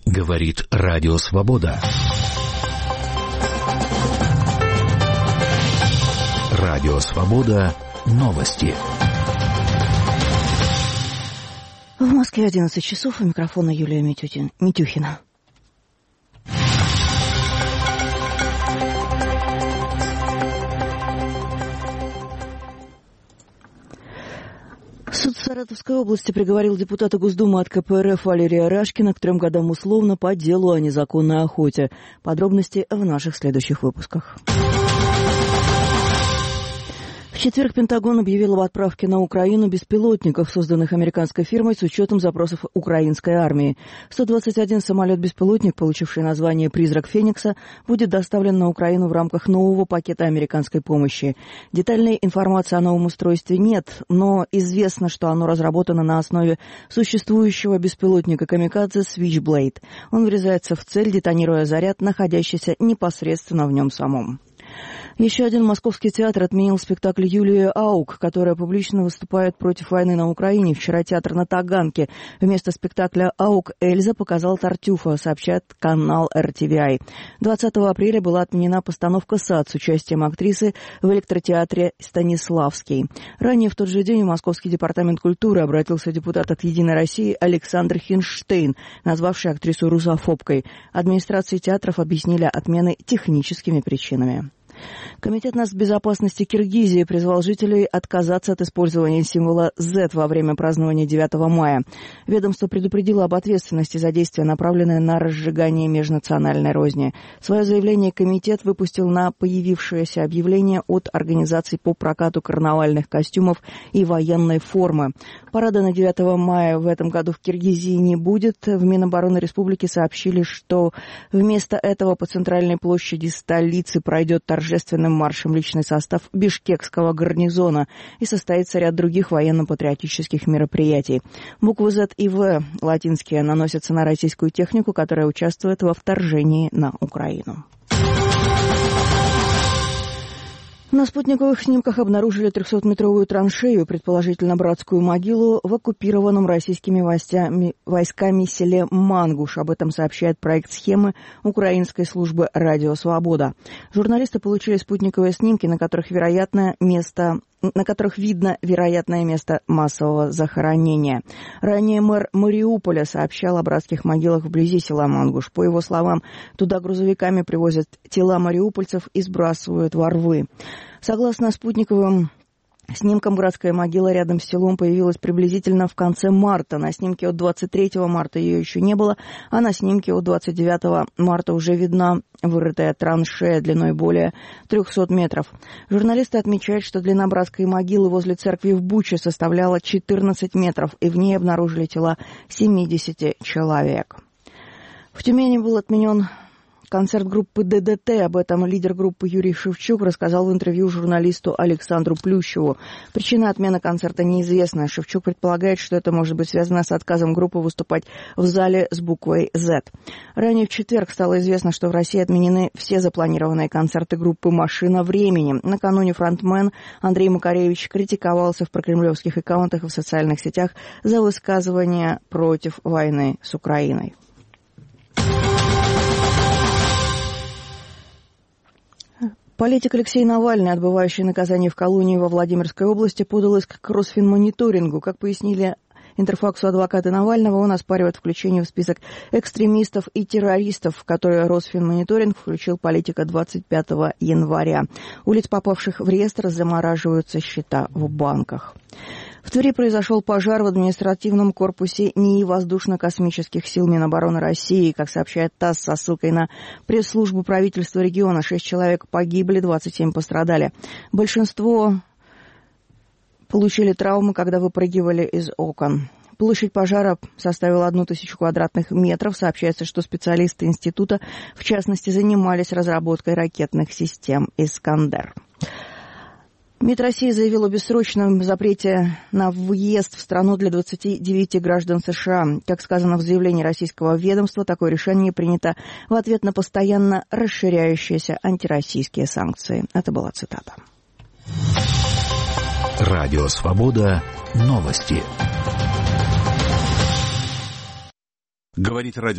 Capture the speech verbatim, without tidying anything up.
Говорит Радио Свобода. Радио Свобода. Новости. В Москве одиннадцать часов, у микрофона Юлия Митютин, Митюхина. Суд Саратовской области приговорил депутата Госдумы от ка пэ эр эф Валерия Рашкина к трем годам условно по делу о незаконной охоте. Подробности в наших следующих выпусках. В четверг Пентагон объявил об отправке на Украину беспилотников, созданных американской фирмой с учетом запросов украинской армии. сто двадцать один самолет-беспилотник, получивший название «Призрак Феникса», будет доставлен на Украину в рамках нового пакета американской помощи. Детальной информации о новом устройстве нет, но известно, что оно разработано на основе существующего беспилотника «Камикадзе» Switchblade. Он врезается в цель, детонируя заряд, находящийся непосредственно в нем самом. Еще один московский театр отменил спектакль Юлии Аук, которая публично выступает против войны на Украине. Вчера театр на Таганке вместо спектакля «Аук» Эльза показал Тартюфа, сообщает канал эр ти ви ай. двадцатого апреля была отменена постановка «Сад» с участием актрисы в электротеатре Станиславский. Ранее в тот же день в Московский департамент культуры обратился депутат от «Единой России» Александр Хинштейн, назвавший актрису русофобкой. Администрации театров объяснили отмены техническими причинами. Комитет нацбезопасности Киргизии призвал жителей отказаться от использования символа зет во время празднования девятого мая. Ведомство предупредило об ответственности за действия, направленные на разжигание межнациональной розни. Свое заявление комитет выпустил на появившееся объявление от организаций по прокату карнавальных костюмов и военной формы. Парада на девятого мая в этом году в Киргизии не будет. В Минобороны республики сообщили, что вместо этого по центральной площади столицы пройдет торжественный торжественным маршем личный состав Бишкекского гарнизона и состоится ряд других военно-патриотических мероприятий. Буквы Z и В латинские наносятся на российскую технику, которая участвует во вторжении на Украину. На спутниковых снимках обнаружили трехсотметровую траншею, предположительно братскую могилу, в оккупированном российскими войсками, войсками селе Мангуш. Об этом сообщает проект схемы украинской службы «Радио Свобода». Журналисты получили спутниковые снимки, на которых вероятное место... на которых видно вероятное место массового захоронения. Ранее мэр Мариуполя сообщал о братских могилах вблизи села Мангуш. По его словам, туда грузовиками привозят тела мариупольцев и сбрасывают во рвы. Согласно спутниковым снимкам, братская могила рядом с селом появилась приблизительно в конце марта. На снимке от двадцать третьего марта ее еще не было, а на снимке от двадцать девятого марта уже видна вырытая траншея длиной более трехсот метров. Журналисты отмечают, что длина братской могилы возле церкви в Буче составляла четырнадцать метров, и в ней обнаружили тела семидесяти человек. В Тюмени был отменен концерт группы дэ дэ тэ. Об этом лидер группы Юрий Шевчук рассказал в интервью журналисту Александру Плющеву. Причина отмены концерта неизвестна. Шевчук предполагает, что это может быть связано с отказом группы выступать в зале с буквой Z. Ранее в четверг стало известно, что в России отменены все запланированные концерты группы «Машина времени». Накануне фронтмен Андрей Макаревич критиковался в прокремлевских аккаунтах и в социальных сетях за высказывания против войны с Украиной. Политик Алексей Навальный, отбывающий наказание в колонии во Владимирской области, подал иск к Росфинмониторингу. Как пояснили Интерфаксу адвокаты Навального, он оспаривает включение в список экстремистов и террористов, в которые Росфинмониторинг включил политика двадцать пятого января. У лиц, попавших в реестр, замораживаются счета в банках. В Твери произошел пожар в административном корпусе НИИ воздушно-космических сил Минобороны России. Как сообщает ТАСС со ссылкой на пресс-службу правительства региона, шесть человек погибли, двадцать семь пострадали. Большинство получили травмы, когда выпрыгивали из окон. Площадь пожара составила одну тысячу квадратных метров. Сообщается, что специалисты института, в частности, занимались разработкой ракетных систем «Искандер». МИД России заявил о бессрочном запрете на въезд в страну для двадцати девяти граждан США. Как сказано в заявлении российского ведомства, такое решение принято в ответ на постоянно расширяющиеся антироссийские санкции. Это была цитата. Радио Свобода. Новости. Говорит радио